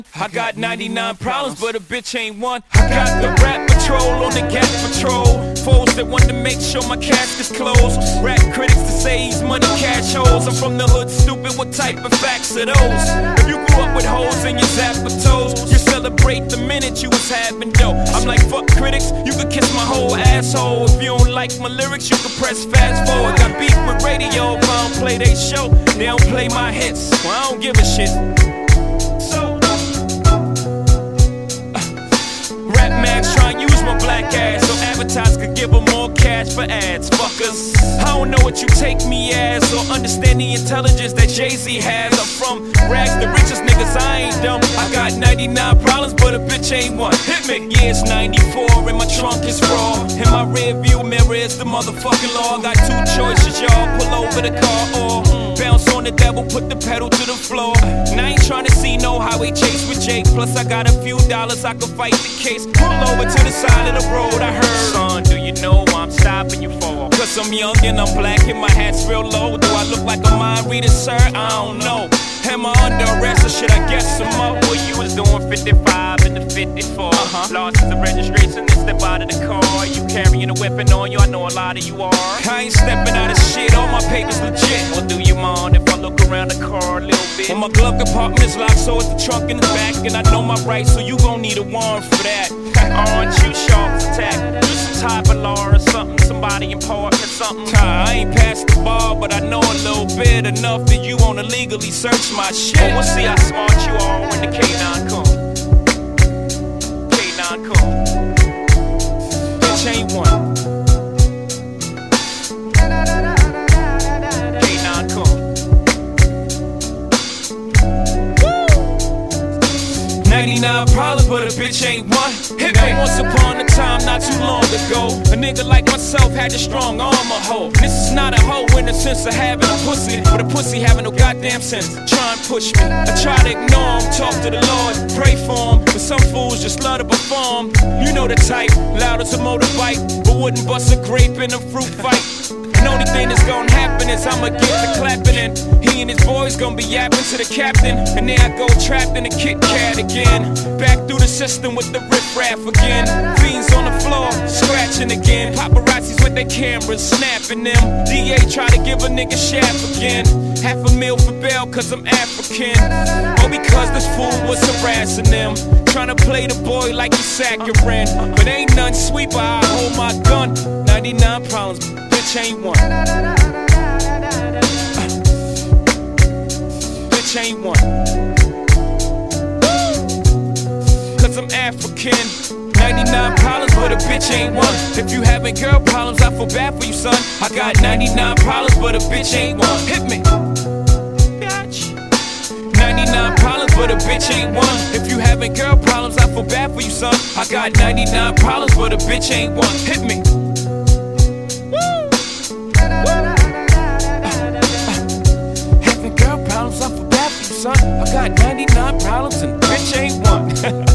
I got 99 problems, but a bitch ain't one. I got the rap patrol on the gas patrol. Foes that want to make sure my casket's closed. Rap critics to say he's money cash holes. I'm from the hood, stupid, what type of facts are those? If you grew up with hoes in your zapper toes, you celebrate the minute you was having dough. I'm like, fuck critics, you could kiss my whole asshole. If you don't like my lyrics, you can press fast forward. Got beef with radio, if I don't play they show, they don't play my hits. Well, I don't give a shit. Rap Max try and use my black ass so advertisers could give them more cash for ads. Fuckers, I don't know what you take me as or understand the intelligence that Jay-Z has. I'm from rags, the richest niggas, I ain't dumb. I got 99 problems, but a bitch ain't one. Hit me. Yeah, it's 94 and my trunk is raw. In my rear view mirror is the motherfucking law. Got two choices, y'all. Pull over the car or bounce on the devil, put the pedal to the floor. And I ain't trying to see no highway chase with Jake. Plus I got a few dollars, I can fight the case. Pull over to the side of the road, I heard. Son, do you know why I'm stopping you for? Cause I'm young and I'm black and my hat's real low. Do I look like a mind reader, sir? I don't know. Am I under arrest or should I guess some up? Well, you was doing 55 in the 54. Lost the registration and step out of the car. You carrying a weapon on you, I know a lot of you are. I ain't stepping out of shit, all my papers legit. Well, do you mind if I look around the car a little bit? Well, my glove compartment is locked, so it's the trunk in the back. And I know my rights, so you gon' need a warrant for that. Aren't you sharp as attack? You some type of law or something, somebody important or something. I ain't past the bar, but I know a little bit enough that you wanna legally search my shit. Well, we'll see how smart you are when the K9 come. K9 come. Bitch ain't one. K9 come. 99 problems, but a bitch ain't one. Hit me. Once upon a time, not too long ago, a nigga like myself had a strong arm, a hoe. This is not a hoe in the sense of having a pussy, but a pussy having no goddamn sense. Try and push me, I try to ignore him, talk to the Lord, pray for him. But some fools just love to perform. You know the type, loud as a motorbike, but wouldn't bust a grape in a fruit fight. The only thing that's gonna happen is I'ma get to clapping and he and his boys gonna be yapping to the captain. And there I go trapped in a Kit Kat again. Back through the system with the riff-raff again. Fiends on the floor, scratching again. Paparazzis with their cameras, snapping them. DA try to give a nigga shaft again. $500,000 for bail cause I'm African. Or because this fool was harassing them. Tryna play the boy like he's saccharine. But ain't none sweet, but I hold my gun. 99 problems, bitch ain't one. Bitch ain't one. Cause I'm African. 99 problems, but a bitch ain't one. If you having girl problems, I feel bad for you, son. I got 99 problems, but a bitch ain't one. Hit me. 99 problems, but a bitch ain't one. If you having girl problems, I feel bad for you, son. I got 99 problems, but a bitch ain't one. Hit me. Having girl problems, I feel bad for you, son. I got 99 problems and bitch ain't one.